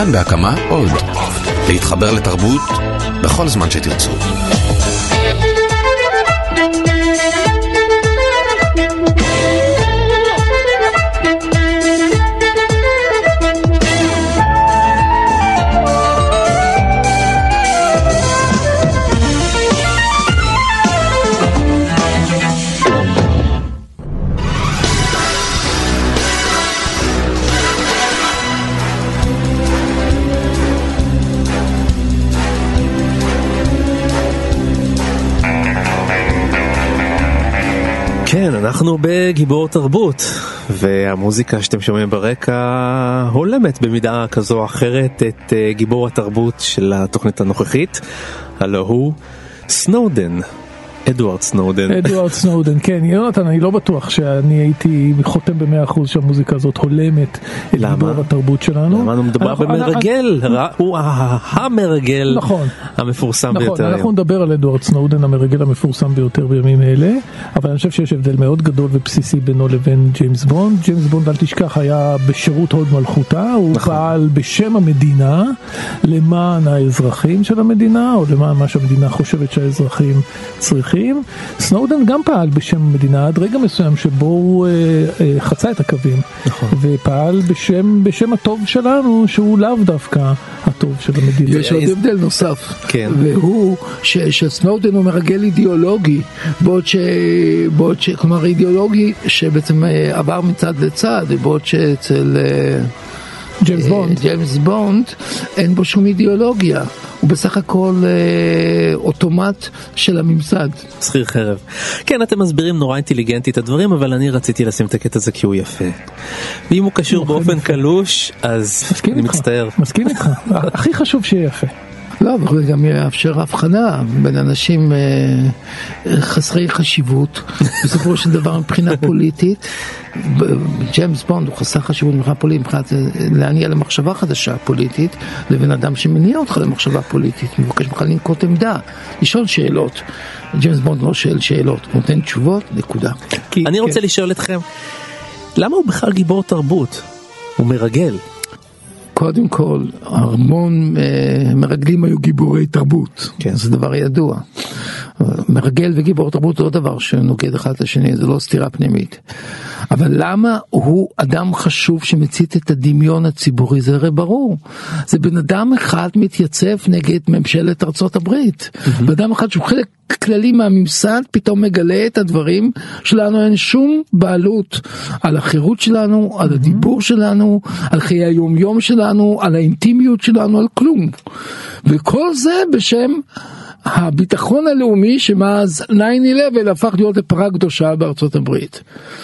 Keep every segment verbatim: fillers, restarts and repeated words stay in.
כאן בהקמה עוד. להתחבר לתרבות בכל זמן שתרצו. כן, אנחנו בגיבור תרבות, והמוזיקה שאתם שומעים ברקע הולמת במידה כזו או אחרת את גיבור התרבות של התוכנית הנוכחית, הלא הוא סנודן, אדוארד סנודן. אדוארד סנודן, כן. יונתן, אני לא בטוח שאני הייתי חותם במאה אחוז שהמוזיקה הזאת הולמת את גיבור התרבות שלנו. למה? מדובר במרגל, הוא המרגל המפורסם ביותר. נכון, אנחנו נדבר על אדוארד סנודן, המרגל המפורסם ביותר בימים אלה, אבל אני חושב שיש הבדל מאוד גדול ובסיסי בינו לבין ג'יימס בונד. ג'יימס בונד, אל תשכח, היה בשירות הוד מלכותה, הוא פעל בשם המדינה, למען האזרחים של המדינה, או למען מה שהמדינה חושבת שהאזרחים צריכים. סנודן גם פעל בשם המדינה עד רגע מסוים שבו הוא אה, אה, חצה את הקווים, נכון. ופעל בשם, בשם הטוב שלנו, שהוא לאו דווקא הטוב של המדינה. יש עוד הבדל נוסף, כן. והוא ש, שסנודן הוא מרגל אידיאולוגי, בעוד ש... בעוד ש... כלומר אידיאולוגי שבעצם עבר מצד לצד, בעוד שאצל ג'יימס בונד. ג'יימס בונד אין בו שום אידיאולוגיה, הוא בסך הכל אה, אוטומט של הממסד. שכיר חרב. כן, אתם מסבירים נורא אינטליגנטי את הדברים, אבל אני רציתי לשים את הקטע הזה כי הוא יפה. ואם הוא קשור באופן קלוש, אז אני מצטער. מסכים איתך. הכי חשוב שיהיה יפה. לא, אבל גם יאפשר הבחנה בין אנשים אה, חסרי חשיבות, בסופו של דבר מבחינה פוליטית. ג'יימס בונד הוא חסר חשיבות מבחינה פוליטית, מבחינת להניע למחשבה חדשה פוליטית, לבין אדם שמניע אותך למחשבה פוליטית, מבקש ממך לנקוט עמדה, לשאול שאלות. ג'יימס בונד לא שואל שאלות, הוא נותן תשובות, נקודה. אני רוצה לשאול אתכם, למה הוא בכלל גיבור תרבות? הוא מרגל. קודם כל, המון אה, מרגלים היו גיבורי תרבות. כן. זה דבר ידוע. מרגל וגיבור תרבות זה לא דבר שנוגד אחד לשני, זה לא סתירה פנימית. אבל למה הוא אדם חשוב שמצית את הדמיון הציבורי? זה הרי ברור. זה בן אדם אחד מתייצב נגד ממשלת ארצות הברית. Mm-hmm. בן אדם אחד שהוא חלק כללי מהממסד, פתאום מגלה את הדברים שלנו, אין שום בעלות על החירות שלנו, על הדיבור שלנו, על חיי היום יום שלנו, על האינטימיות שלנו, על כלום. וכל זה בשם הביטחון הלאומי שמאז תשע אחת עשרה הפך להיות לפרה קדושה בארצות הברית.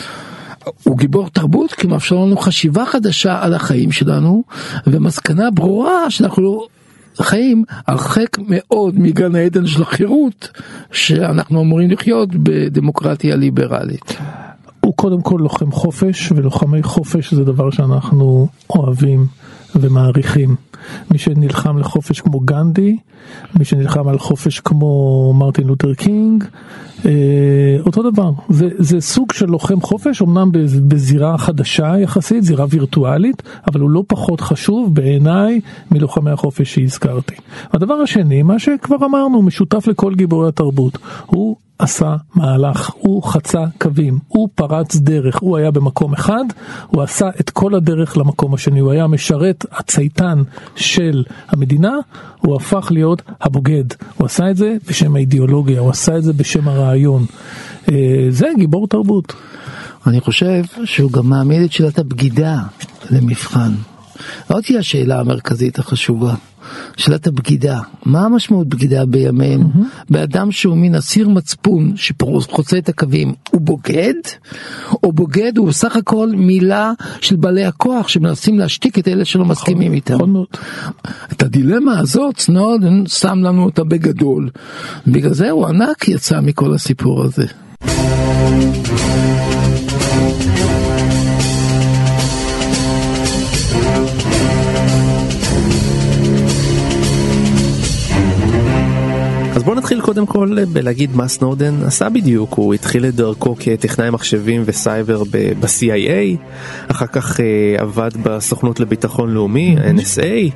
הוא גיבור תרבות כי מאפשר לנו חשיבה חדשה על החיים שלנו, ומסקנה ברורה שאנחנו חיים הרחק מאוד מגן העדן של החירות שאנחנו אמורים לחיות בדמוקרטיה ליברלית. הוא קודם כל לוחם חופש, ולוחמי חופש זה דבר שאנחנו אוהבים ומעריכים. מי שנלחם לחופש כמו גנדי, מי שנלחם על חופש כמו מרטין לותר קינג, אה, אותו דבר. זה, זה סוג של לוחם חופש, אמנם בזירה חדשה יחסית, זירה וירטואלית, אבל הוא לא פחות חשוב בעיניי מלוחמי החופש שהזכרתי. הדבר השני, מה שכבר אמרנו, משותף לכל גיבורי התרבות, הוא עשה מהלך, הוא חצה קווים, הוא פרץ דרך, הוא היה במקום אחד, הוא עשה את כל הדרך למקום השני, הוא היה משרת הצייתן של המדינה, הוא הפך להיות הבוגד, הוא עשה את זה בשם האידיאולוגיה, הוא עשה את זה בשם הרעיון, זה גיבור תרבות. אני חושב שהוא גם מעמיד את שאלת הבגידה למבחן. עוד היא השאלה המרכזית החשובה. שאלת הבגידה. מה המשמעות בגידה בימינו? Mm-hmm. באדם שהוא מין אסיר מצפון שחוצה את הקווים, הוא בוגד? או בוגד הוא בסך הכל מילה של בעלי הכוח שמנסים להשתיק את אלה שלא מסכימים איתם. את הדילמה הזאת סנודן שם לנו אותה בגדול. בגלל זה הוא ענק יצא מכל הסיפור הזה. אז בואו נתחיל קודם כל בלהגיד מה סנודן עשה בדיוק. הוא התחיל את דרכו כטכנאי מחשבים וסייבר ב-C I A, אחר כך עבד בסוכנות לביטחון לאומי, N S A,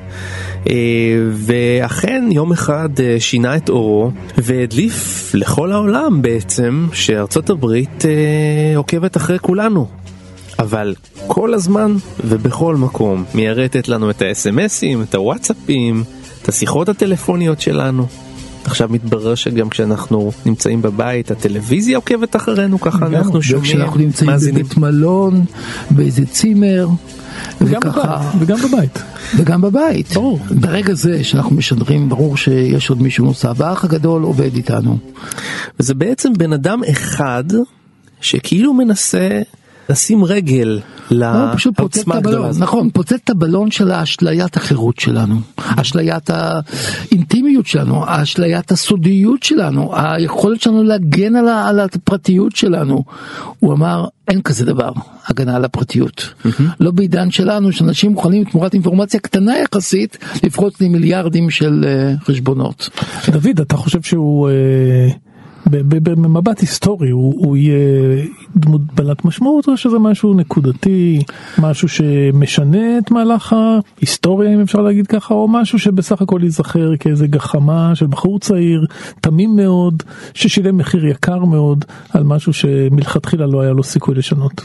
ואכן יום אחד שינה את אורו והדליף לכל העולם בעצם שארצות הברית עוקבת אחרי כולנו. אבל כל הזמן ובכל מקום מיירטת לנו את ה-אס אם אסים, את הוואטסאפים, את השיחות הטלפוניות שלנו. עכשיו מתברר שגם כשאנחנו נמצאים בבית, הטלוויזיה עוקבת אחרינו, ככה אנחנו שומעים. כשאנחנו נמצאים בבית מלון, באיזה צימר, וגם בבית. וגם בבית. ברור. ברגע זה שאנחנו משדרים, ברור שיש עוד מישהו נוסף, והאח הגדול עובד איתנו. וזה בעצם בן אדם אחד שכאילו מנסה לשים רגל לעוצמה הגדולה. נכון, פוצץ את הבלון של האשליית החירות שלנו, אשליית האינטימיות שלנו, אשליית הסודיות שלנו, היכולת שלנו להגן על הפרטיות שלנו. הוא אמר, אין כזה דבר, הגנה על הפרטיות. לא בעידן שלנו, שאנשים מוכנים תמורת אינפורמציה קטנה יחסית, לפרוץ לי מיליארדים של חשבונות. דוד, אתה חושב שהוא... במבט היסטורי הוא, הוא יהיה דמות בעלת משמעות, או שזה משהו נקודתי, משהו שמשנה את מהלך ההיסטוריה, אם אפשר להגיד ככה, או משהו שבסך הכל ייזכר כאיזה גחמה של בחור צעיר, תמים מאוד, ששילם מחיר יקר מאוד על משהו שמלכתחילה לא היה לו סיכוי לשנות?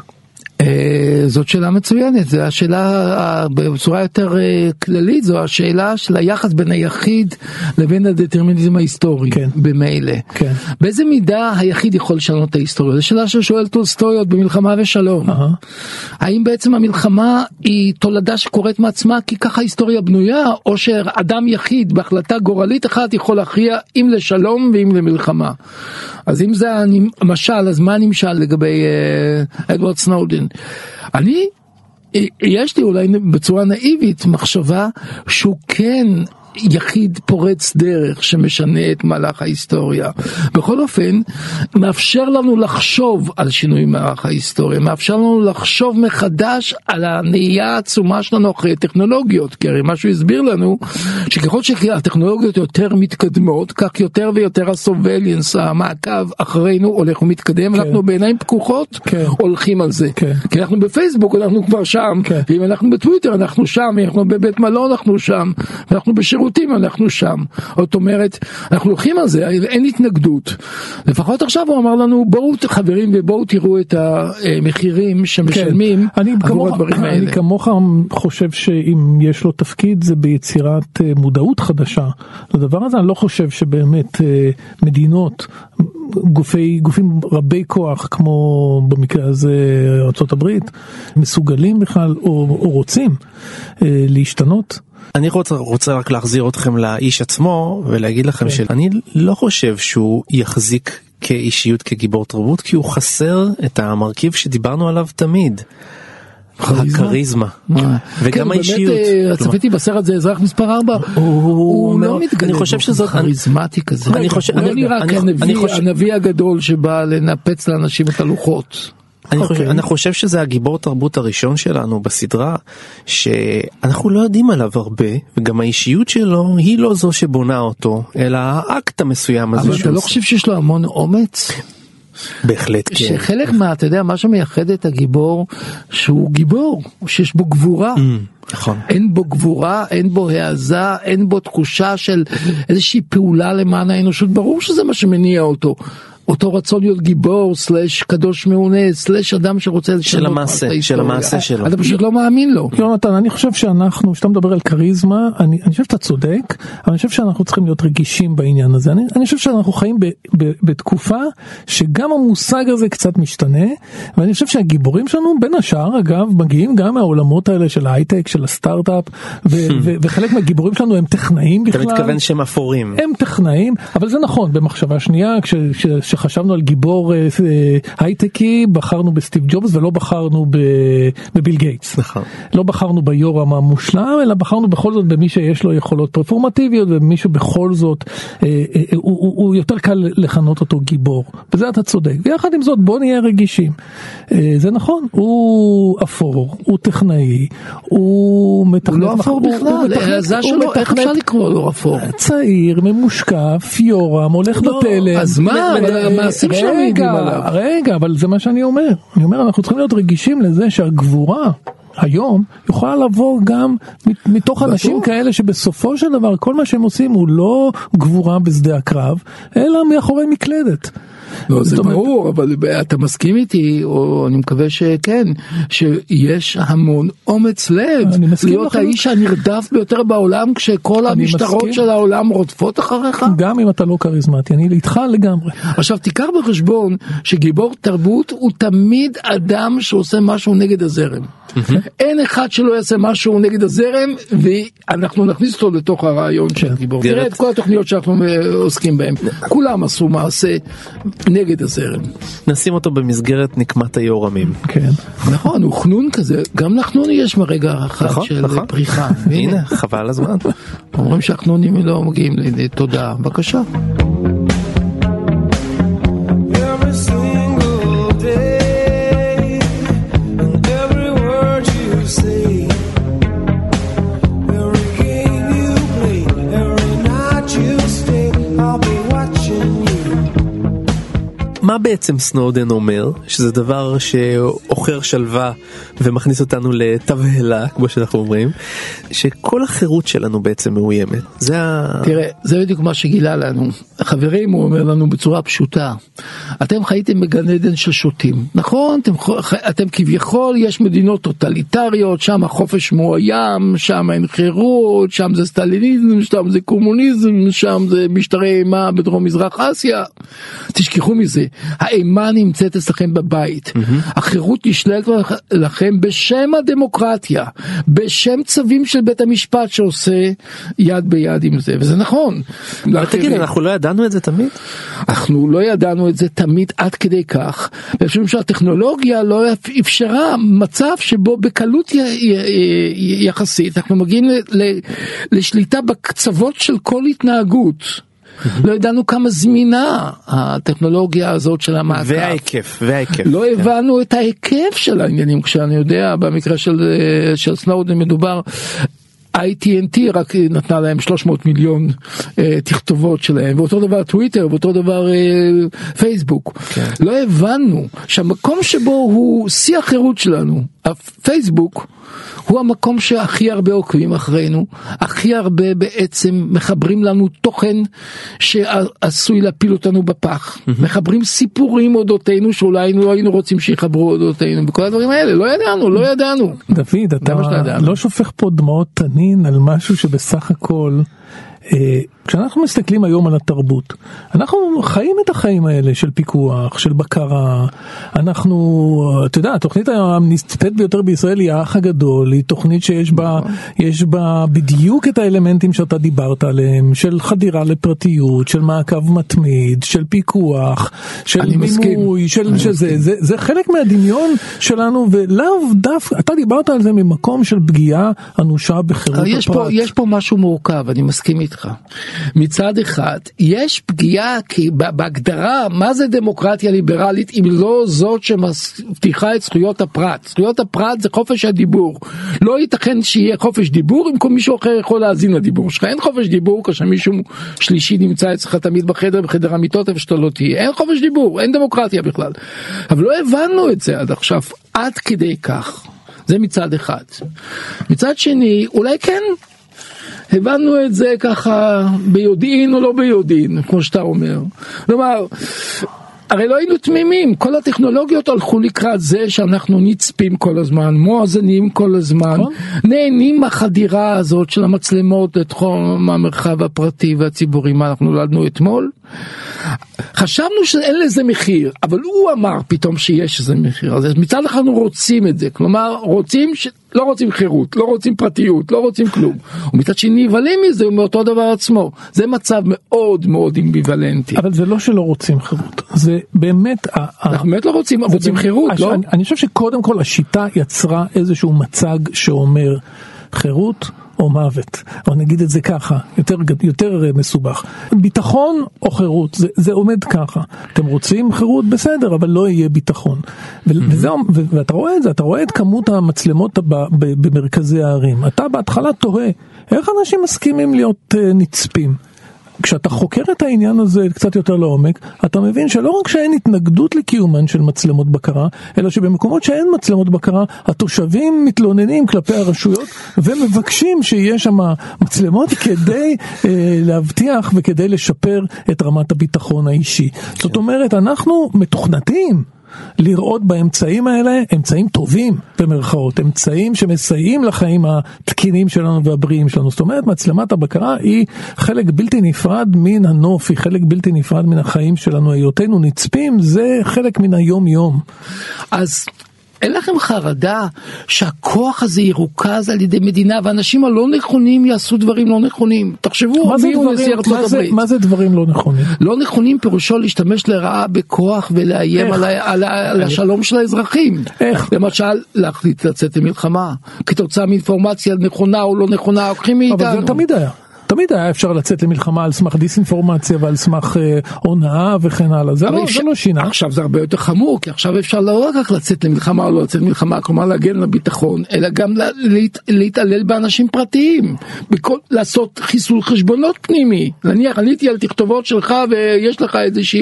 זאת שאלה מצוינת, זו השאלה בצורה יותר כללית, זו השאלה של היחס בין היחיד לבין הדטרמיניזם ההיסטורי, כן. במילא. כן. באיזה מידה היחיד יכול לשנות את ההיסטוריה? זו שאלה ששואל טולסטוי במלחמה ושלום. Uh-huh. האם בעצם המלחמה היא תולדה שקורית מעצמה כי ככה ההיסטוריה בנויה, או שאדם יחיד בהחלטה גורלית אחת יכול להכריע אם לשלום ואם למלחמה? אז אם זה המשל, אז מה נמשל לגבי uh, אדוארד סנודן? אני, יש לי אולי בצורה נאיבית מחשבה שהוא כן יחיד פורץ דרך שמשנה את מהלך ההיסטוריה. בכל אופן, מאפשר לנו לחשוב על שינוי מהלך ההיסטוריה, מאפשר לנו לחשוב מחדש על הנהייה העצומה שלנו אחרי טכנולוגיות, כי הרי משהו הסביר לנו, שככל שהטכנולוגיות יותר מתקדמות, כך יותר ויותר הסובליאנס, המעקב אחרינו הולך ומתקדם, כן. אנחנו בעיניים פקוחות כן. הולכים על זה. כן. כי אנחנו בפייסבוק, אנחנו כבר שם, כן. ואם אנחנו בטוויטר, אנחנו שם, אנחנו בבית מלון, אנחנו שם, ואנחנו בשירות אנחנו שם. זאת אומרת, אנחנו לוקחים על זה, אין התנגדות. לפחות עכשיו הוא אמר לנו, בואו חברים ובואו תראו את המחירים שמשלמים עבור הדברים האלה. אני כמוך חושב שאם יש לו תפקיד זה ביצירת מודעות חדשה. לדבר הזה אני לא חושב שבאמת מדינות, גופי, גופים רבי כוח כמו במקרה הזה ארצות הברית, מסוגלים בכלל או, או רוצים להשתנות. אני רוצה, רוצה רק להחזיר אתכם לאיש עצמו ולהגיד לכם שאני לא חושב שהוא יחזיק כאישיות, כגיבור תרבות, כי הוא חסר את המרכיב שדיברנו עליו תמיד. הכריזמה. וגם האישיות. הצפיתי בסרט זה אזרח מספר ארבע. הוא לא מתגלה באופן כריזמטי כזה. הוא לא נראה כנביא הגדול שבא לנפץ לאנשים את הלוחות. אני, okay. חושב, אני חושב שזה הגיבור תרבות הראשון שלנו בסדרה, שאנחנו לא יודעים עליו הרבה, וגם האישיות שלו היא לא זו שבונה אותו, אלא האקט המסוים הזה. אבל אתה לא חושב שיש לו המון אומץ? בהחלט כן. שחלק מה, אתה יודע, מה שמייחד את הגיבור, שהוא גיבור, שיש בו גבורה. נכון. אין בו גבורה, אין בו העזה, אין בו תחושה של איזושהי פעולה למען האנושות. ברור שזה מה שמניע אותו. אותו רצון להיות גיבור, סלש קדוש מעונה, סלש אדם שרוצה לשנות את ההיסטוריה. של המעשה שלו. אתה פשוט לא מאמין לו. יונתן, אני חושב שאנחנו, שאתה מדבר על קריזמה, אני, אני חושב שאתה צודק, אבל אני חושב שאנחנו צריכים להיות רגישים בעניין הזה. אני, אני חושב שאנחנו חיים ב, ב, בתקופה שגם המושג הזה קצת משתנה, ואני חושב שהגיבורים שלנו, בין השאר, אגב, מגיעים גם מהעולמות האלה של ההייטק, של הסטארט-אפ, ו, ו, וחלק מהגיבורים שלנו הם טכנאים בכלל. אתה מתכוון שהם אפורים. הם טכנאים, אבל זה נכון, במחשבה שנייה, כש, ש, שחשבנו על גיבור הייטקי, בחרנו בסטיב ג'ובס ולא בחרנו בביל גייטס. נכון. לא בחרנו ביורם המושלם, אלא בחרנו בכל זאת במי שיש לו יכולות פרפורמטיביות, ומישהו בכל זאת, הוא, הוא, הוא יותר קל לכנות אותו גיבור. וזה אתה צודק. ויחד עם זאת, בוא נהיה רגישים. זה נכון, הוא אפור, הוא טכנאי, הוא מתכנת. הוא לא אפור בכלל, זה שלו, איך אפשר לקרוא לו אפור? צעיר, ממושקף, יורם, הולך בתלם. אז מה? המעשים שלו מעידים עליו. רגע, אבל זה מה שאני אומר. אני אומר, אנחנו צריכים להיות רגישים לזה שהגבורה היום יכולה לבוא גם מתוך אנשים כאלה שבסופו של דבר כל מה שהם עושים הוא לא גבורה בשדה הקרב, אלא מאחורי מקלדת. לא, זה ברור, אבל אתה מסכים איתי, או אני מקווה שכן, שיש המון אומץ לב להיות האיש הנרדף ביותר בעולם, כשכל המשטרות של העולם רודפות אחריך. גם אם אתה לא קריזמטי, אני איתך לגמרי. עכשיו תיקח בחשבון שגיבור תרבות הוא תמיד אדם שעושה משהו נגד הזרם. אין אחד שלא יעשה משהו נגד הזרם, ואנחנו נכניס אותו לתוך הרעיון של גיבור. תראה את כל התוכניות שאנחנו עוסקים בהן, כולם עשו מעשה נגד הזרם. נשים אותו במסגרת נקמת היורמים. כן. נכון, הוא חנון כזה, גם לחנון יש מרגע אחד של פריחה. הנה, חבל הזמן. אומרים שהחנונים לא מגיעים לתודעה. בבקשה. מה בעצם סנודן אומר? שזה דבר שאוכר שלווה ומכניס אותנו לתבהלה, כמו שאנחנו אומרים, שכל החירות שלנו בעצם מאוימת. זה ה... תראה, זה בדיוק מה שגילה לנו. חברים, הוא אומר לנו בצורה פשוטה, אתם חייתם בגן עדן של שוטים. נכון? אתם, אתם כביכול, יש מדינות טוטליטריות, שם החופש מאוים, שם אין חירות, שם זה סטליניזם, שם זה קומוניזם, שם זה משטרי אימה בדרום מזרח אסיה. תשכחו מזה. האימה נמצאת אצלכם בבית. החירות נשללת לכם בשם הדמוקרטיה, בשם צווים של בית המשפט שעושה יד ביד עם זה, וזה נכון. אבל תגיד, אנחנו לא ידענו את זה תמיד? אנחנו לא ידענו את זה תמיד עד כדי כך, ואני חושב שהטכנולוגיה לא אפשרה מצב שבו בקלות יחסית אנחנו מגיעים לשליטה בקצוות של כל התנהגות. לא ידענו כמה זמינה הטכנולוגיה הזאת של המעקב. וההיקף, וההיקף. לא הבנו את ההיקף של העניינים, כשאני יודע, במקרה של, של סנודן מדובר, איי טי אנד טי רק נתנה להם שלוש מאות מיליון אה, תכתובות שלהם, ואותו דבר טוויטר, ואותו דבר אה, פייסבוק. כן. לא הבנו שהמקום שבו הוא שיא החירות שלנו, הפייסבוק, הוא המקום שהכי הרבה עוקבים אחרינו, הכי הרבה בעצם מחברים לנו תוכן שעשוי להפיל אותנו בפח, mm-hmm. מחברים סיפורים אודותינו שאולי לא היינו רוצים שיחברו אודותינו, בכל הדברים האלה, לא ידענו, לא ידענו. דוד, אתה לא שופך פה דמעות תנין על משהו שבסך הכל, כשאנחנו מסתכלים היום על התרבות, אנחנו חיים את החיים האלה של פיקוח, של בקרה, אנחנו, אתה יודע, התוכנית הנצפית ביותר בישראל היא האח הגדול, היא תוכנית שיש בה, יש בה בדיוק את האלמנטים שאתה דיברת עליהם, של חדירה לפרטיות, של מעקב מתמיד, של פיקוח, של מימוי, של שזה, זה, זה חלק מהדמיון שלנו, ולאו דווקא, אתה דיברת על זה ממקום של פגיעה אנושה בחירות יש הפרט. פה, יש פה משהו מורכב, אני מסכים איתך. מצד אחד, יש פגיעה, כי בהגדרה, מה זה דמוקרטיה ליברלית, אם לא זאת שמבטיחה את זכויות הפרט? זכויות הפרט זה חופש הדיבור. לא ייתכן שיהיה חופש דיבור, אם כל מישהו אחר יכול להאזין לדיבור שלך. אין חופש דיבור, כאשר מישהו שלישי נמצא אצלך תמיד בחדר, בחדר המיטות, איפה שאתה לא תהיה. אין חופש דיבור, אין דמוקרטיה בכלל. אבל לא הבנו את זה עד עכשיו, עד כדי כך. זה מצד אחד. מצד שני, אולי כן, הבנו את זה ככה ביודעין או לא ביודעין, כמו שאתה אומר. כלומר, הרי לא היינו תמימים, כל הטכנולוגיות הלכו לקראת זה שאנחנו נצפים כל הזמן, מואזנים כל הזמן, נהנים מהחדירה הזאת של המצלמות לתחום המרחב הפרטי והציבורי. מה, אנחנו נולדנו אתמול? חשבנו שאין לזה מחיר, אבל הוא אמר פתאום שיש איזה מחיר, אז מצד אחד אנחנו רוצים את זה, כלומר רוצים ש... לא רוצים חירות, לא רוצים פרטיות, לא רוצים כלום, ומצד שני נבהלים מזה מאותו דבר עצמו, זה מצב מאוד מאוד אמביוולנטי. אבל זה לא שלא רוצים חירות, זה באמת, אנחנו באמת לא רוצים, רוצים חירות, לא? אני חושב שקודם כל השיטה יצרה איזשהו מצג שאומר חירות או מוות, אבל נגיד את זה ככה, יותר, יותר מסובך. ביטחון או חירות, זה, זה עומד ככה. אתם רוצים חירות בסדר, אבל לא יהיה ביטחון. ו- mm-hmm. וזה, ו- ואתה רואה את זה, אתה רואה את כמות המצלמות ב- ב- במרכזי הערים. אתה בהתחלה תוהה, איך אנשים מסכימים להיות uh, נצפים? כשאתה חוקר את העניין הזה קצת יותר לעומק, אתה מבין שלא רק שאין התנגדות לקיומן של מצלמות בקרה, אלא שבמקומות שאין מצלמות בקרה, התושבים מתלוננים כלפי הרשויות, ומבקשים שיהיה שם מצלמות כדי אה, להבטיח וכדי לשפר את רמת הביטחון האישי. כן. זאת אומרת, אנחנו מתוכנתים לראות באמצעים האלה אמצעים טובים במרכאות, אמצעים שמסייעים לחיים התקינים שלנו והבריאים שלנו. זאת אומרת, מצלמת הבקרה היא חלק בלתי נפרד מן הנוף, היא חלק בלתי נפרד מן החיים שלנו, היותנו נצפים זה חלק מן היום יום. אז אין לכם חרדה שהכוח הזה ירוכז על ידי מדינה, ואנשים הלא נכונים יעשו דברים לא נכונים? תחשבו, מי הוא נשיא ארצות הברית? מה זה דברים לא נכונים? לא נכונים פירושו להשתמש לרעה בכוח ולאיים על, על, על השלום של האזרחים. איך? למשל, להחליט לצאת למלחמה, כתוצאה מאינפורמציה נכונה או לא נכונה, לוקחים מאיתנו. אבל זה תמיד היה. תמיד היה אפשר לצאת למלחמה על סמך דיסאינפורמציה ועל סמך אה, הונאה וכן הלאה. זה, לא, אפשר, זה לא שינה. עכשיו זה הרבה יותר חמור, כי עכשיו אפשר לא רק לצאת למלחמה או לא לצאת למלחמה, כלומר להגן לביטחון, אלא גם לה, להת, להתעלל באנשים פרטיים, בכל, לעשות חיסול חשבונות פנימי. נניח, עליתי על תכתובות שלך ויש לך איזושהי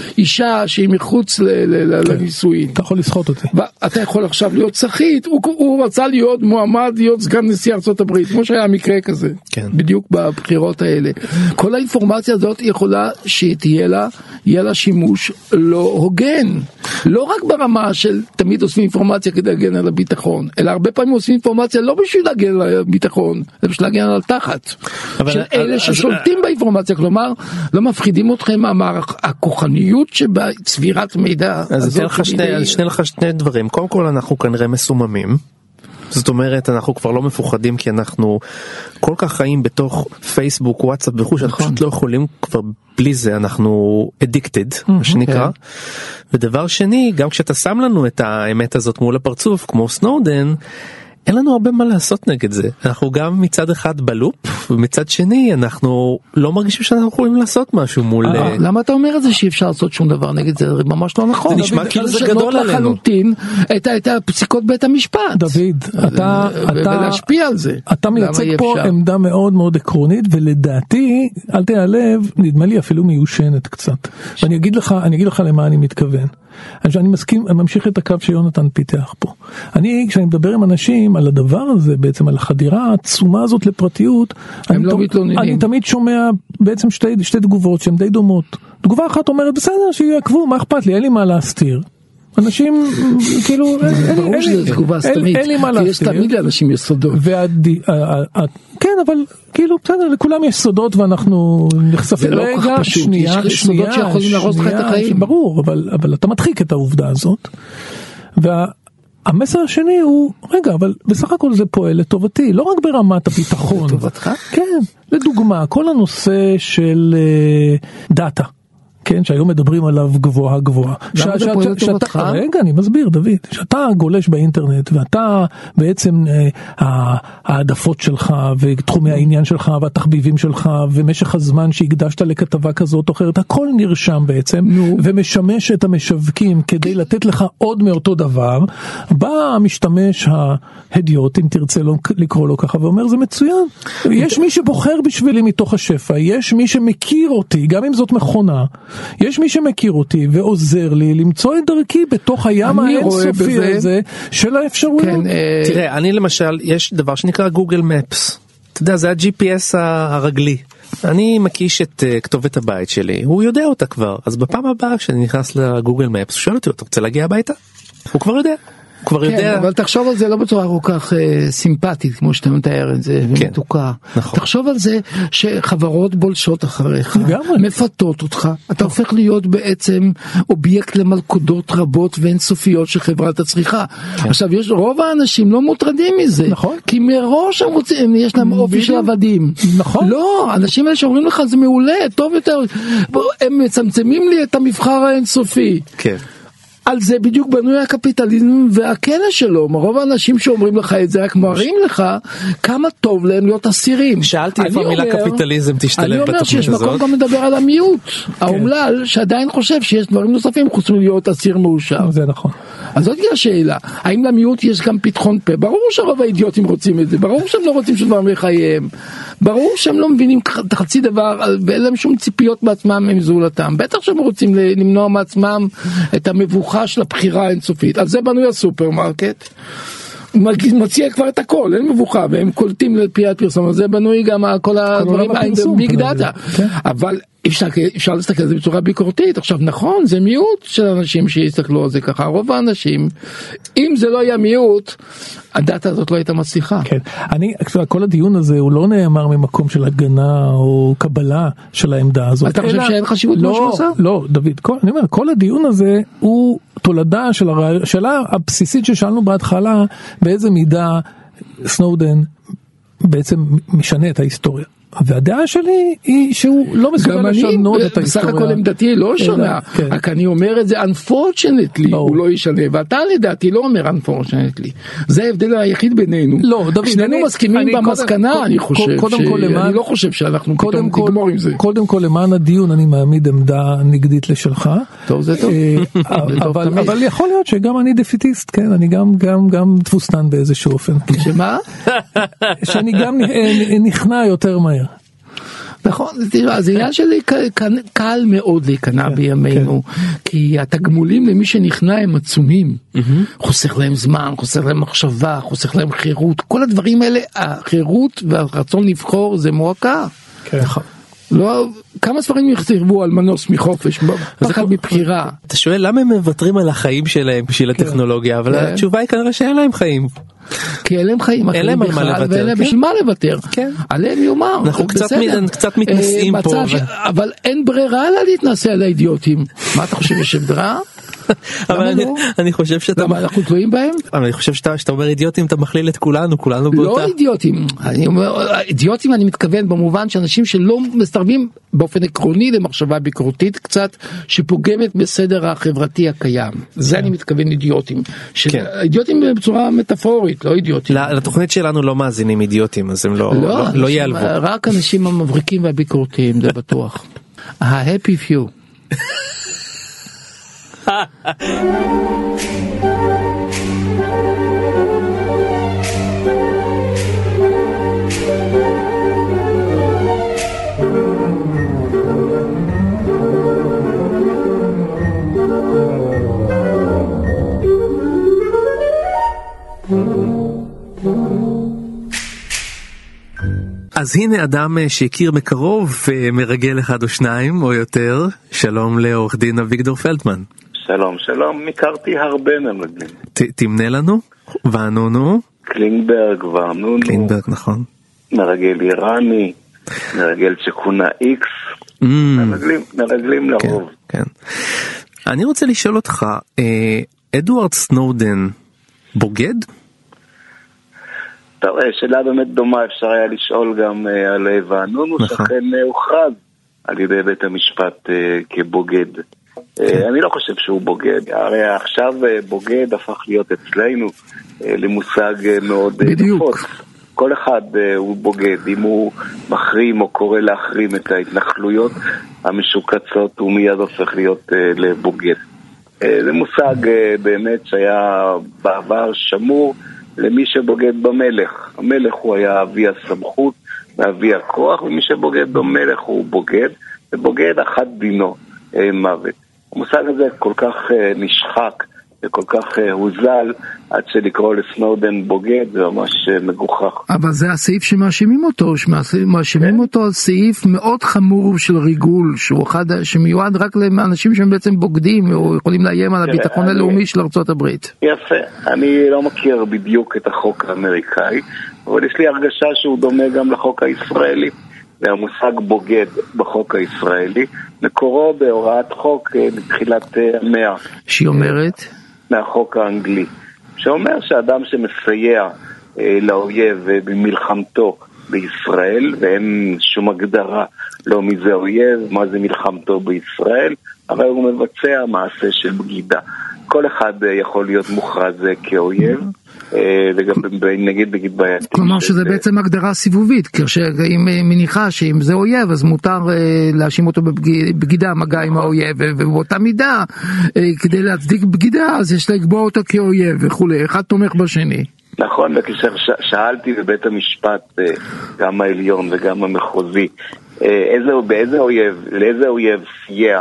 אישה שהיא מחוץ ל, ל, ל, כן. לנישואין. אתה יכול לסחוט אותי. ואתה יכול עכשיו להיות שחית, הוא, הוא רצה להיות מועמד, להיות סגן נשיא ארצות הברית, כמו שהיה מקרה כזה. כן. בדיוק בבחירות האלה. כל האינפורמציה הזאת יכולה שתהיה לה, יהיה לה שימוש לא הוגן. לא רק ברמה של תמיד עושים אינפורמציה כדי להגן על הביטחון, אלא הרבה פעמים עושים אינפורמציה לא בשביל להגן על הביטחון, אלא בשביל להגן על התחת. של אלה ששולטים באינפורמציה, כלומר, לא מפחידים אתכם מהמערך, הכוחניות שבצבירת מידע. אז שני לך שני דברים. קודם כל, אנחנו כנראה מסוממים. זאת אומרת, אנחנו כבר לא מפוחדים כי אנחנו כל כך חיים בתוך פייסבוק, וואטסאפ וכו', שאנחנו פשוט לא יכולים כבר בלי זה, אנחנו addicted, מה שנקרא. ודבר שני, גם כשאתה שם לנו את האמת הזאת מול הפרצוף, כמו סנודן, אין לנו הרבה מה לעשות נגד זה. אנחנו גם מצד אחד בלופ, ומצד שני אנחנו לא מרגישים שאנחנו יכולים לעשות משהו מול... למה אתה אומר את זה שאי אפשר לעשות שום דבר נגד זה? זה ממש לא נכון. זה נשמע כאילו זה גדול עלינו. לחלוטין את הפסיקות בית המשפט. דוד, אתה... ולהשפיע על זה. אתה מייצג פה עמדה מאוד מאוד עקרונית, ולדעתי, אל תיעלב, נדמה לי אפילו מיושנת קצת. ואני אגיד לך, אני אגיד לך למה אני מתכוון. אני מסכים, אני ממשיך את הקו שיונתן פיתח פה. אני, כשאני מדבר עם אנשים על הדבר הזה, בעצם על החדירה העצומה הזאת לפרטיות, אני, לא תו, אני תמיד שומע בעצם שתי, שתי תגובות שהן די דומות. תגובה אחת אומרת, בסדר, שיעקבו, מה אכפת לי, אין לי מה להסתיר. אנשים, כאילו, אין לי מה להסתיר. יש תמיד לאנשים יסודות. כן, אבל כאילו, בסדר, לכולם יש סודות ואנחנו נחשפים. זה לא כל כך פשוט, יש סודות שיכולים להרוס לך את החיים. ברור, אבל אתה מדחיק את העובדה הזאת. והמסר השני הוא, רגע, אבל בסך הכל זה פועל לטובתי, לא רק ברמת הביטחון. לטובתך? כן, לדוגמה, כל הנושא של דאטה. כן, שהיום מדברים עליו גבוהה גבוהה. למה זה פועל לטובתך? רגע, אני מסביר, דוד. שאתה גולש באינטרנט, ואתה בעצם העדפות שלך, ותחומי העניין שלך, והתחביבים שלך, ומשך הזמן שהקדשת לכתבה כזאת או אחרת, הכל נרשם בעצם, ומשמש את המשווקים כדי לתת לך עוד מאותו דבר. בא המשתמש ההדיוט, אם תרצה לקרוא לו ככה, ואומר, זה מצוין. יש מי שבוחר בשבילי מתוך השפע, יש מי שמכיר אותי, גם אם זאת מכונה, יש מי שמכיר אותי ועוזר לי למצוא את דרכי בתוך הים האינסופי הזה של האפשרויות. כן, אה... תראה, אני למשל, יש דבר שנקרא גוגל מפס. אתה יודע, זה ה-ג'י פי אס הרגלי. אני מקיש את uh, כתובת הבית שלי, הוא יודע אותה כבר. אז בפעם הבאה כשאני נכנס לגוגל מפס, הוא שואל אותי, אתה רוצה להגיע הביתה? הוא כבר יודע. כבר כן, יודע. אבל תחשוב על זה לא בצורה כל כך אה, סימפטית, כמו שאתה מתאר את זה, כן. ומתוקה. נכון. תחשוב על זה שחברות בולשות אחריך, לגמרי. מפתות אותך, אתה הופך להיות בעצם אובייקט למלכודות רבות ואינסופיות של חברת הצריכה. כן. עכשיו, יש, רוב האנשים לא מוטרדים מזה, נכון. כי מראש הם רוצים, יש להם אופי של עבדים. נכון. לא, האנשים האלה שאומרים לך זה מעולה, טוב יותר, הם מצמצמים לי את המבחר האינסופי. כן. על זה בדיוק בנוי הקפיטליזם והכנס שלו. מרוב האנשים שאומרים לך את זה רק מראים לך כמה טוב להם להיות אסירים. שאלתי איפה המילה קפיטליזם תשתלב בתוכנית הזאת. אני אומר שיש מקום גם לדבר על המיעוט האומלל שעדיין חושב שיש דברים נוספים חוץ מלהיות אסיר מאושר. זה נכון. אז זאת היא השאלה, האם למיעוט יש גם פתחון פה? ברור שרוב האידיוטים רוצים את זה, ברור שהם לא רוצים שום דבר מחייהם, ברור שהם לא מבינים חצי דבר ואין להם שום ציפיות בעצמם עם זולתם, בטח שהם רוצים למנוע מעצמם את המבוכה של הבחירה האינסופית. על זה בנוי הסופרמרקט, מציע כבר את הכל, אין מבוכה, והם קולטים לפי הפרסום, זה בנוי גם כל הדברים ביג דאטה, אבל אפשר, אפשר להסתכל על זה בצורה ביקורתית. עכשיו נכון, זה מיעוט של אנשים שיסתכלו על זה ככה, רוב האנשים, אם זה לא היה מיעוט, הדאטה הזאת לא הייתה מצליחה. כן, אני, כל הדיון הזה הוא לא נאמר ממקום של הגנה או קבלה של העמדה הזאת. אתה חושב שאין חשיבות לא, משהו עושה? לא, דוד, כל, אני אומר, כל הדיון הזה הוא תולדה של השאלה הבסיסית ששאלנו בהתחלה, באיזה מידה סנודן בעצם משנה את ההיסטוריה. והדעה שלי היא שהוא לא מסוגל לשנות את ההיסטוריה. בסך הכל עמדתי לא שונה, רק אני אומר את זה unfortunately, הוא לא ישנה, ואתה לדעתי לא אומר unfortunately. זה ההבדל היחיד בינינו. שנינו מסכימים במסקנה, אני חושב, אני לא חושב שאנחנו פתאום נגמור עם זה. קודם כל למען הדיון אני מעמיד עמדה נגדית לשלך. טוב, זה טוב. אבל יכול להיות שגם אני דפיטיסט, כן, אני גם תבוסתן באיזשהו אופן. שמה? שאני גם נכנע יותר מהר. נכון, אז העניין שלי קל מאוד להיכנע בימינו, כי התגמולים למי שנכנע הם עצומים, חוסך להם זמן, חוסך להם מחשבה, חוסך להם חירות, כל הדברים האלה, החירות והרצון לבחור זה מועקה. נכון. לא, כמה ספרים יכתבו על מנוס מחופש, פחד מבחירה. אתה שואל למה הם מוותרים על החיים שלהם בשביל הטכנולוגיה, אבל התשובה היא כנראה שאין להם חיים. כי אין להם חיים, אין להם על מה לוותר. בשביל מה לוותר? עליהם יאמר. אנחנו קצת מתנסים פה. אבל אין ברירה לה להתנסה על האידיוטים. מה אתה חושב, יש ברירה? אבל אני חושב שאתה... למה אנחנו תלויים בהם? אבל אני חושב שאתה אומר אידיוטים, אתה מכליל את כולנו, כולנו באותה... לא אידיוטים. אני אומר, אידיוטים אני מתכוון במובן שאנשים שלא מסתרבים באופן עקרוני למחשבה ביקורתית קצת, שפוגמת בסדר החברתי הקיים. זה אני מתכוון אידיוטים. אידיוטים בצורה מטאפורית, לא אידיוטים. לתוכנית שלנו לא מאזינים אידיוטים, אז הם לא ייעלבו. רק אנשים המבריקים והביקורתיים, זה בטוח. ה-happy few. אז הנה אדם שהכיר מקרוב מרגל אחד או שניים או יותר. שלום לעורך דין אביגדור פלדמן. שלום, שלום, מכרתי הרבה מרגלים. תמנה לנו, וענונו. קלינגברג, וענונו. קלינגברג, נכון. מרגל איראני, מרגל שכונה איקס, מרגלים, מרגלים לרוב. כן, כן. אני רוצה לשאול אותך, אדוארד סנודן בוגד? תראה, שאלה באמת דומה, אפשר היה לשאול גם על וענונו, שכן הוכרז על ידי בית המשפט כבוגד. אני לא חושב שהוא בוגד, הרי עכשיו בוגד הפך להיות אצלנו למושג מאוד נפוץ. כל אחד הוא בוגד, אם הוא מחרים או קורא להחרים את ההתנחלויות המשוקצות, הוא מיד הופך להיות לבוגד. זה מושג באמת שהיה בעבר שמור למי שבוגד במלך. המלך הוא היה אבי הסמכות ואבי הכוח, ומי שבוגד במלך הוא בוגד, ובוגד אחת דינו מוות. המושג הזה כל כך נשחק וכל כך הוזל, עד שלקרוא לסנודן בוגד, זה ממש מגוחך. אבל זה הסעיף שמאשימים אותו, שמאשימים אותו על סעיף מאוד חמור של ריגול, שהוא אחד, שמיועד רק לאנשים שהם בעצם בוגדים, או יכולים לאיים על הביטחון הלאומי של ארצות הברית. יפה, אני לא מכיר בדיוק את החוק האמריקאי, אבל יש לי הרגשה שהוא דומה גם לחוק הישראלי, והמושג בוגד בחוק הישראלי, מקורו בהוראת חוק מתחילת המאה. שהיא אומרת? מהחוק האנגלי, שאומר שאדם שמסייע אה, לאויב במלחמתו בישראל, ואין שום הגדרה לא מי זה אויב, מה זה מלחמתו בישראל, אבל הוא מבצע מעשה של בגידה. כל אחד אה, יכול להיות מוכרז כאויב, וגם נגיד בגיד בעייתי. כלומר שזה בעצם הגדרה סיבובית, כשהיא מניחה שאם זה אויב אז מותר להאשים אותו בבגידה, מגע עם האויב, ובאותה מידה כדי להצדיק בגידה אז יש לקבוע אותו כאויב וכולי, אחד תומך בשני. נכון, וכששאלתי בבית המשפט גם העליון וגם המחוזי באיזה אויב, לאיזה אויב סייע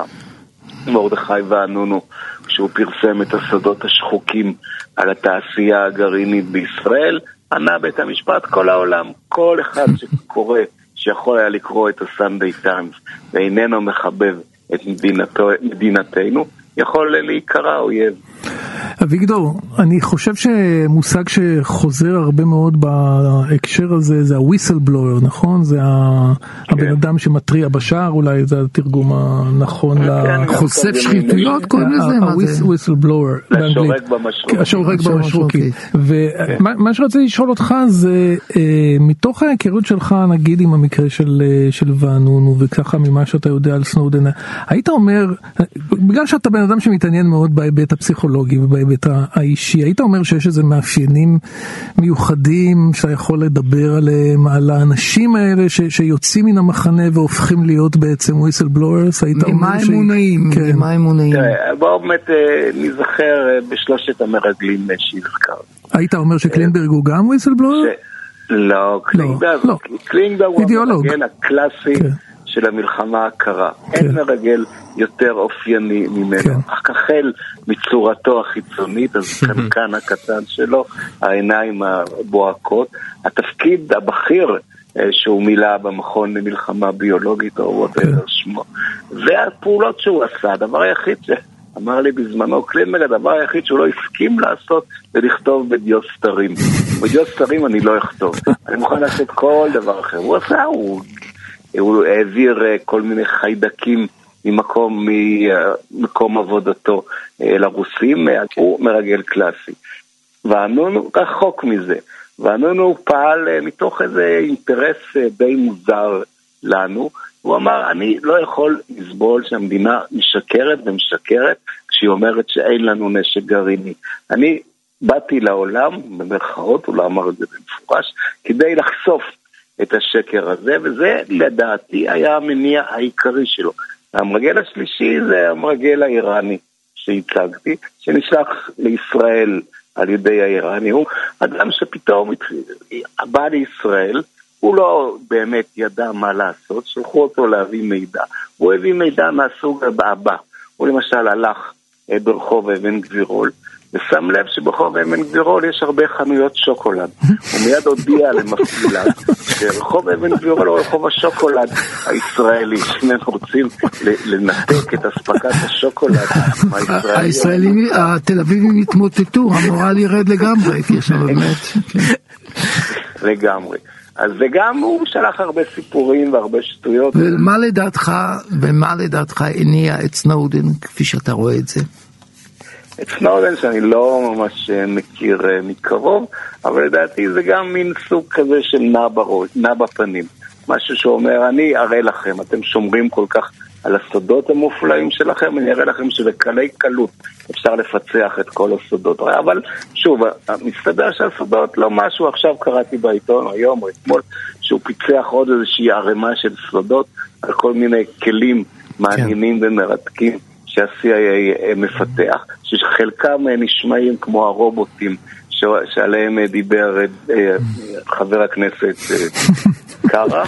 מרדכי ואנונו כשהוא פרסם את הסודות השחוקים על התעשייה הגרעינית בישראל, ענה בית המשפט כל העולם, כל אחד שקורא, שיכול היה לקרוא את הסנדיי טיימס ואיננו מחבב את מדינתו, מדינתנו, יכול להיקרא אויב. אביגדור, אני חושב שמושג שחוזר הרבה מאוד בהקשר הזה זה ה-whistleblower, נכון? זה הבן אדם שמטריע בשער, אולי זה התרגום הנכון לחושף שחיתויות, קוראים לזה? ה-whistleblower באנגלית. השורק במשרוקית. ומה שרציתי לשאול אותך זה, מתוך ההיכרות שלך נגיד עם המקרה של ואנונו וככה ממה שאתה יודע על סנודן, היית אומר, בגלל שאתה בן אדם שמתעניין מאוד בהיבט הפסיכולוגי ובהיבט האישי, היית אומר שיש איזה מאפיינים מיוחדים שאתה יכול לדבר עליהם, על האנשים האלה ש, שיוצאים מן המחנה והופכים להיות בעצם whistleblowers? ממה הם מונעים? ממה הם מונעים? בואו באמת נזכר בשלושת המרגלים שהזכר. היית אומר שקלינברג הוא גם whistleblower? לא, קלינברג הוא המרגל הקלאסי של המלחמה הקרה. אין מרגל יותר אופייני ממנו. החל מצורתו החיצונית, אז קנקן הקטן שלו, העיניים הבוהקות, התפקיד הבכיר שהוא מילא במכון למלחמה ביולוגית, או וואטאבר שמו. והפעולות שהוא עשה, הדבר היחיד שאמר לי בזמנו קלינברג, הדבר היחיד שהוא לא הסכים לעשות, זה לכתוב בדיו סתרים. בדיו סתרים אני לא אכתוב. אני מוכן לעשות כל דבר אחר. הוא עשה, הוא... הוא העביר כל מיני חיידקים ממקום, ממקום עבודתו לרוסים, הוא מרגל קלאסי. ואנונו רחוק מזה, ואנונו פעל מתוך איזה אינטרס די מוזר לנו, הוא אמר, אני לא יכול לסבול שהמדינה משקרת ומשקרת, כשהיא אומרת שאין לנו נשק גרעיני. אני באתי לעולם, במרכאות, הוא לא אמר את זה במפורש, כדי לחשוף את השקר הזה, וזה לדעתי היה המניע העיקרי שלו. המרגל השלישי זה המרגל האיראני שהצגתי, שנשלח לישראל על ידי האיראני. הוא אדם שפתאום בא לישראל, הוא לא באמת ידע מה לעשות, שלחו אותו להביא מידע. הוא הביא מידע מהסוג הבא. הוא למשל הלך ברחוב אבן גבירול, ושם לב שברחוב אבן גבירול יש הרבה חנויות שוקולד. הוא מיד הודיע למפעילה שרחוב אבן גבירול הוא רחוב השוקולד הישראלי, שהם רוצים לנתק את אספקת השוקולד מהישראלי. הישראלים, התל אביבים התמוטטו, המורל ירד לגמרי, כי יש שם באמת. לגמרי. אז וגם הוא שלח הרבה סיפורים והרבה שטויות. ומה לדעתך, ומה לדעתך הניע את סנודן, כפי שאתה רואה את זה? את סנודן שאני לא ממש מכיר מקרוב, אבל לדעתי זה גם מין סוג כזה של נע בראש, נע בפנים. משהו שאומר, אני אראה לכם, אתם שומרים כל כך על הסודות המופלאים שלכם, אני אראה לכם שבקלי קלות אפשר לפצח את כל הסודות. אבל שוב, מסתבר שהסודות לא משהו, עכשיו קראתי בעיתון היום או אתמול, שהוא פיצח עוד איזושהי ערימה של סודות על כל מיני כלים מעניינים ומרתקים שה-סי איי איי מפתח, שחלקם נשמעים כמו הרובוטים שעליהם דיבר חבר הכנסת קרה.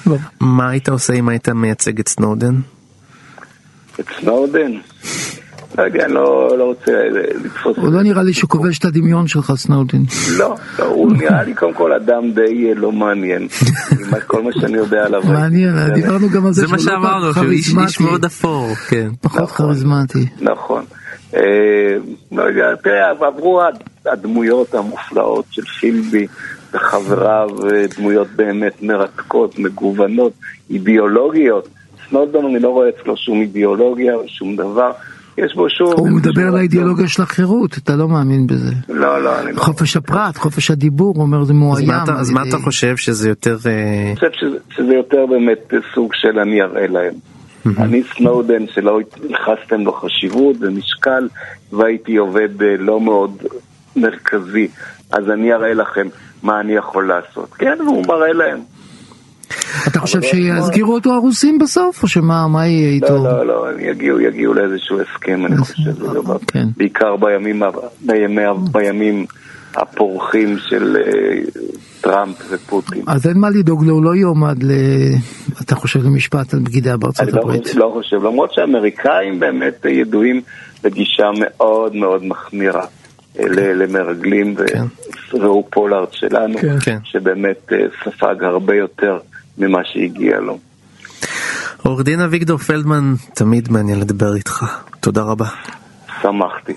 מה היית עושה אם היית מייצג את סנודן? את סנודן? לא יודע, אני לא רוצה לתפוס... הוא לא נראה לי שהוא כובש את הדמיון שלך, סנודן. לא, הוא נראה לי קודם כל אדם די לא מעניין. כל מה שאני יודע עליו. מעניין, דיברנו גם על זה. זה מה שאמרנו, שהוא איש מאוד אפור, כן. פחות כריזמטי. נכון. לא יודע, תראה, עברו הדמויות המופלאות של פילבי וחבריו, דמויות באמת מרתקות, מגוונות, אידיאולוגיות. סנודן, אני לא רואה אצלו שום אידיאולוגיה, שום דבר. יש בו שום... הוא מדבר על האידיאולוגיה של החירות, אתה לא מאמין בזה. לא, לא, אני לא... חופש הפרט, חופש הדיבור, הוא אומר, זה מאוים. אז מה אתה חושב שזה יותר... אני חושב שזה יותר באמת סוג של אני אראה להם. אני סנודן שלא ייחסתם לו חשיבות ומשקל, והייתי עובד לא מאוד מרכזי, אז אני אראה לכם מה אני יכול לעשות. כן, הוא מראה להם. אתה חושב שיסגירו אותו הרוסים בסוף, או שמה, מה יהיה איתו? לא, לא, לא, יגיעו, יגיעו לאיזשהו הסכם, אני חושב, בעיקר בימים, בימים הפורחים של טראמפ ופוטין. אז אין מה לדאוג לו, הוא לא יועמד, אתה חושב, למשפט על בגידה בארצות הברית? אני לא חושב, למרות שהאמריקאים באמת ידועים לגישה מאוד מאוד מחמירה למרגלים, וראו פולארד שלנו, שבאמת ספג הרבה יותר ממה שהגיע לו. עורך דין אביגדור פלדמן, תמיד מעניין לדבר איתך. תודה רבה. שמחתי.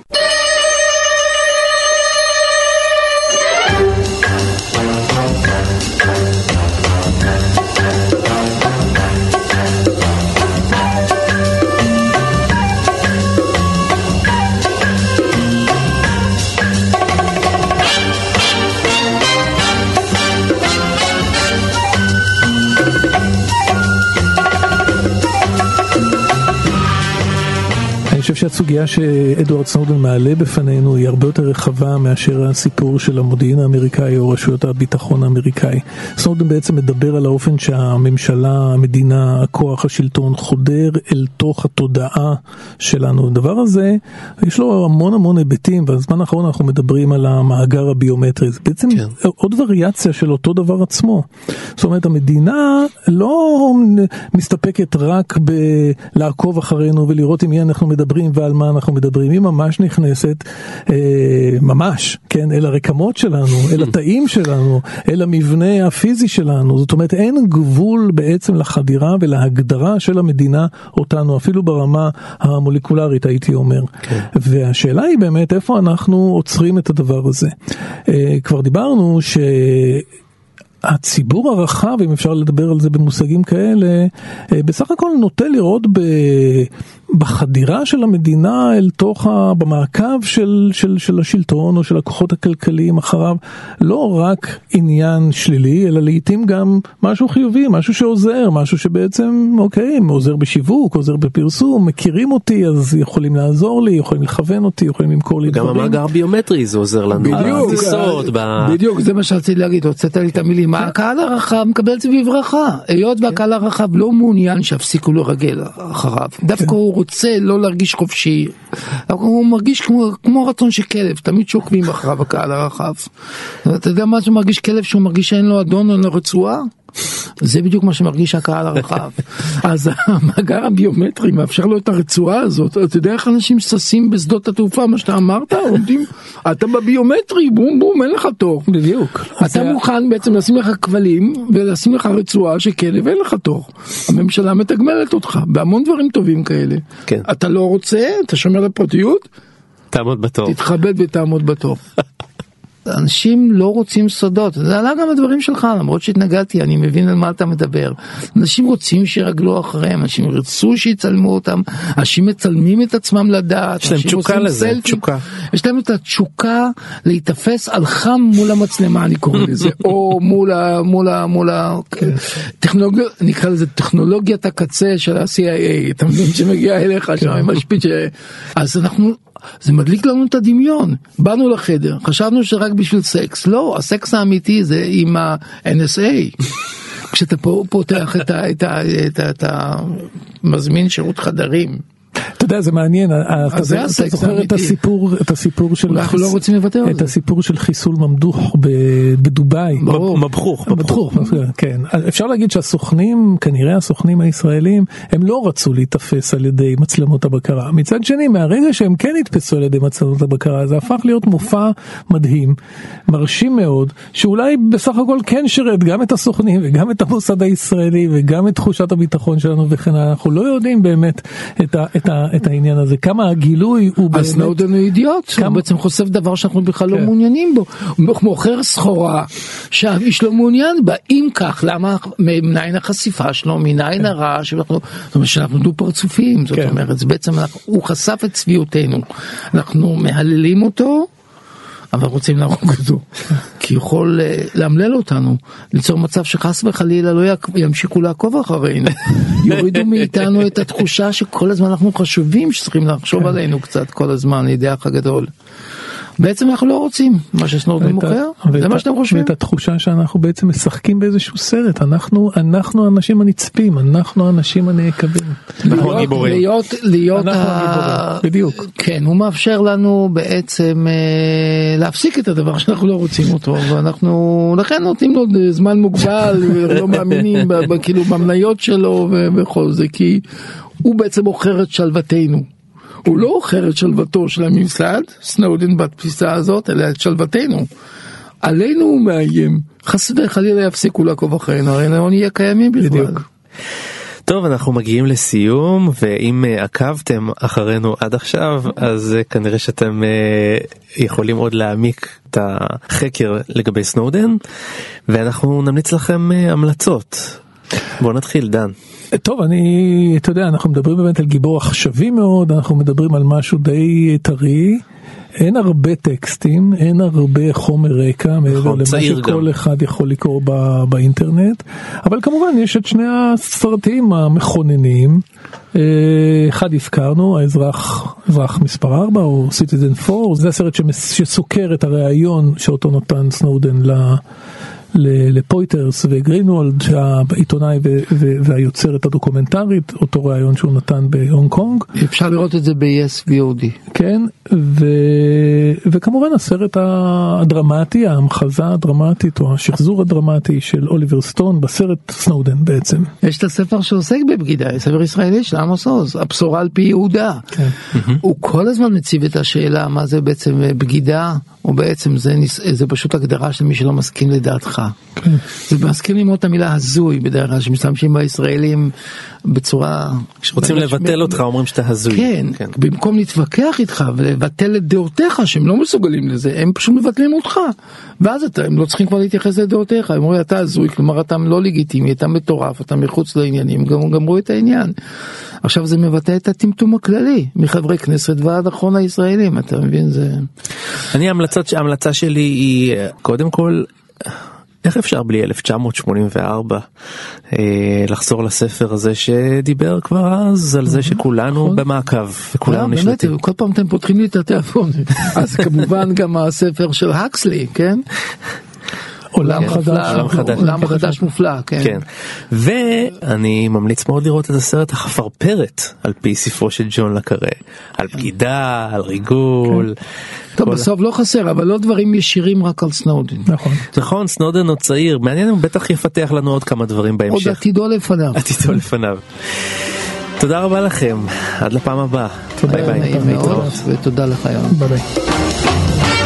אני חושב שהסוגיה שאדוארד סנודן מעלה בפנינו היא הרבה יותר רחבה מאשר הסיפור של המודיעין האמריקאי או רשויות הביטחון האמריקאי. סנודן בעצם מדבר על האופן שהממשלה, המדינה, הכוח, השלטון חודר אל תוך התודעה שלנו. הדבר הזה, יש לו המון המון היבטים, בזמן האחרון אנחנו מדברים על המאגר הביומטרי. זה בעצם כן. עוד וריאציה של אותו דבר עצמו. זאת אומרת, המדינה לא מסתפקת רק בלעקוב אחרינו ולראות עם מי אנחנו מדברים ועל מה אנחנו מדברים. היא ממש נכנסת, אה, ממש, כן, אל הרקמות שלנו, אל התאים שלנו, אל המבנה הפיזי שלנו. זאת אומרת, אין גבול בעצם לחדירה ולהגדרה של המדינה אותנו, אפילו ברמה המולקולרית, הייתי אומר. כן. והשאלה היא באמת, איפה אנחנו עוצרים את הדבר הזה? אה, כבר דיברנו ש... הציבור הרחב, אם אפשר לדבר על זה במושגים כאלה, בסך הכל נוטה לראות ב... בחדירה של המדינה אל תוך ה... במעקב של, של, של השלטון או של הכוחות הכלכליים אחריו, לא רק עניין שלילי, אלא לעתים גם משהו חיובי, משהו שעוזר, משהו שבעצם, אוקיי, עוזר בשיווק, עוזר בפרסום, מכירים אותי, אז יכולים לעזור לי, יכולים לכוון אותי, יכולים למכור לי גם דברים. גם המאגר ביומטרי זה עוזר לנו. בדיוק, בטיסות, ב... בדיוק, זה מה שרציתי להגיד, הוצאת לי את המילים. הקהל הרחב מקבל את זה בברכה, היות והקהל הרחב לא מעוניין שיפסיקו לו רגל אחריו, דווקא הוא רוצה לא להרגיש חופשי, הוא מרגיש כמו, כמו רצון של כלב, תמיד שוקבים אחריו הקהל הרחב. אתה יודע מה שמרגיש כלב, שהוא מרגיש שאין לו אדון או אין לו רצועה? זה בדיוק מה שמרגיש הקהל הרחב. אז המאגר הביומטרי מאפשר לו את הרצועה הזאת. אתה יודע איך אנשים ששים בשדות התעופה, מה שאתה אמרת, עומדים, אתה בביומטרי, בום בום, אין לך תור. בדיוק. אתה מוכן בעצם לשים לך כבלים ולשים לך רצועה שכלב, אין לך תור. הממשלה מתגמלת אותך בהמון דברים טובים כאלה. כן. אתה לא רוצה, אתה שומר לפרטיות, תעמוד בתור. תתכבד ותעמוד בתור. אנשים לא רוצים סודות, זה עלה גם הדברים שלך, למרות שהתנגדתי, אני מבין על מה אתה מדבר. אנשים רוצים שירגלו אחריהם, אנשים רצו שיצלמו אותם, אנשים מצלמים את עצמם לדעת, יש להם תשוקה לזה, תשוקה. יש להם את התשוקה להתאפס על חם מול המצלמה, אני קורא לזה, או מול ה... מול ה... מול ה... טכנולוגיה, נקרא לזה טכנולוגיית הקצה של ה-סי איי איי, אתה מבין שמגיע אליך שם, עם השפיץ ש... אז אנחנו... זה מדליק לנו את הדמיון. באנו לחדר, חשבנו שרק בשביל סקס. לא, הסקס האמיתי זה עם ה-אן אס איי. כשאתה פה פותח את ה, את ה, את ה, את ה, מזמין שירות חדרים. אתה יודע, זה מעניין, אתה זוכר את הסיפור, את הסיפור של, אנחנו לא רוצים לוותר על זה. את הסיפור של חיסול ממדוך בדובאי. מבחוך, מבחוך, כן. אפשר להגיד שהסוכנים, כנראה הסוכנים הישראלים, הם לא רצו להתאפס על ידי מצלמות הבקרה. מצד שני, מהרגע שהם כן התפסו על ידי מצלמות הבקרה, זה הפך להיות מופע מדהים, מרשים מאוד, שאולי בסך הכל כן שרת גם את הסוכנים וגם את המוסד הישראלי וגם את תחושת הביטחון שלנו וכן, אנחנו לא יודעים באמת את ה, את ה, את העניין הזה, כמה הגילוי הוא באמת... אז סנודן הוא אידיוט, הוא בעצם חושף דבר שאנחנו בכלל לא מעוניינים בו, הוא מוכר סחורה שהאיש לא מעוניין בה, אם כך, למה, מניין החשיפה שלו, מניין הרע, שאנחנו, זאת אומרת, שאנחנו דו פרצופים, זאת אומרת, בעצם הוא חשף את צביעותנו, אנחנו מהללים אותו, אבל רוצים להרוג אותו, כי יכול להמלל אותנו, ליצור מצב שחס וחלילה לא ימשיכו לעקוב אחרינו, יורידו מאיתנו את התחושה שכל הזמן אנחנו חשובים, שצריכים לחשוב עלינו קצת כל הזמן, לידי אח הגדול. בעצם אנחנו לא רוצים מה שסנודן מוכר, זה מה שאתם חושבים. ואת התחושה שאנחנו בעצם משחקים באיזשהו סרט, אנחנו, אנחנו האנשים הנצפים, אנחנו האנשים הנעקבים. אנחנו הגיבורים. להיות, להיות ה... בדיוק. כן, הוא מאפשר לנו בעצם להפסיק את הדבר שאנחנו לא רוצים אותו, ואנחנו לכן נותנים לו זמן מוגבל, ולא מאמינים כאילו במניות שלו ובכל זה, כי הוא בעצם מוכר את שלוותנו. הוא לא אוכר את שלוותו של הממסד, סנודן בתפיסה הזאת, אלא את שלוותנו. עלינו הוא מאיים, חס וחלילה יפסיקו לעקוב אחרינו, הרי לא נהיה קיימים בכלל. טוב, אנחנו מגיעים לסיום, ואם עקבתם אחרינו עד עכשיו, אז כנראה שאתם יכולים עוד להעמיק את החקר לגבי סנודן, ואנחנו נמליץ לכם המלצות. בואו נתחיל, דן. טוב, אני, אתה יודע, אנחנו מדברים באמת על גיבור עכשווי מאוד, אנחנו מדברים על משהו די טרי, אין הרבה טקסטים, אין הרבה חומר רקע, מעבר למה שכל אחד יכול לקרוא בא, באינטרנט, אבל כמובן יש את שני הסרטים המכוננים, אחד הזכרנו, האזרח, אזרח מספר ארבע, או Citizen פור, זה הסרט שסוקר את הרעיון שאותו נותן סנודן ל... לפויטרס וגרינוולד, העיתונאי והיוצרת הדוקומנטרית, אותו רעיון שהוא נתן בהונג קונג. אפשר לראות את זה ב-יס וי או די. כן, וכמובן הסרט הדרמטי, ההמחזה הדרמטית או השחזור הדרמטי של אוליבר סטון בסרט סנודן בעצם. יש את הספר שעוסק בבגידה, ספר ישראלי של עמוס עוז, הבשורה על פי יהודה. הוא כל הזמן מציב את השאלה מה זה בעצם בגידה, או בעצם זה, זה פשוט הגדרה של מי שלא מסכים לדעתך. כן. זה מסכים ללמוד את המילה הזוי בדרך כלל, שמשתמשים בישראלים בצורה... רוצים לבטל אותך, אומרים שאתה הזוי. כן, כן, במקום להתווכח איתך ולבטל את דעותיך, שהם לא מסוגלים לזה, הם פשוט מבטלים אותך. ואז אתה, הם לא צריכים כבר להתייחס לדעותיך, הם אומרים, אתה הזוי, כלומר אתה לא לגיטימי, אתה מטורף, אתה מחוץ לעניינים, גם גמרו את העניין. עכשיו זה מבטא את הטמטום הכללי, מחברי כנסת ועד אחרון הישראלים, אתה מבין, זה... אני, ההמלצות, ההמלצה שלי היא, קודם כל, איך אפשר בלי אלף תשע מאות שמונים וארבע אה, לחזור לספר הזה שדיבר כבר אז על זה שכולנו במעקב וכולנו נשלטים. כל פעם אתם פותחים לי את הטלפון, אז כמובן גם הספר של הקסלי, כן? עולם חדש, עולם חדש מופלא, כן. ואני ממליץ מאוד לראות את הסרט החפרפרת על פי ספרו של ג'ון לקארה, על בגידה, על ריגול. טוב, בסוף לא חסר, אבל לא דברים ישירים רק על סנודן. נכון. נכון, סנודן עוד צעיר, מעניין, הוא בטח יפתח לנו עוד כמה דברים בהמשך. עוד עתידו לפניו. עתידו לפניו. תודה רבה לכם, עד לפעם הבאה. ביי ביי. ותודה לך יום. ביי ביי.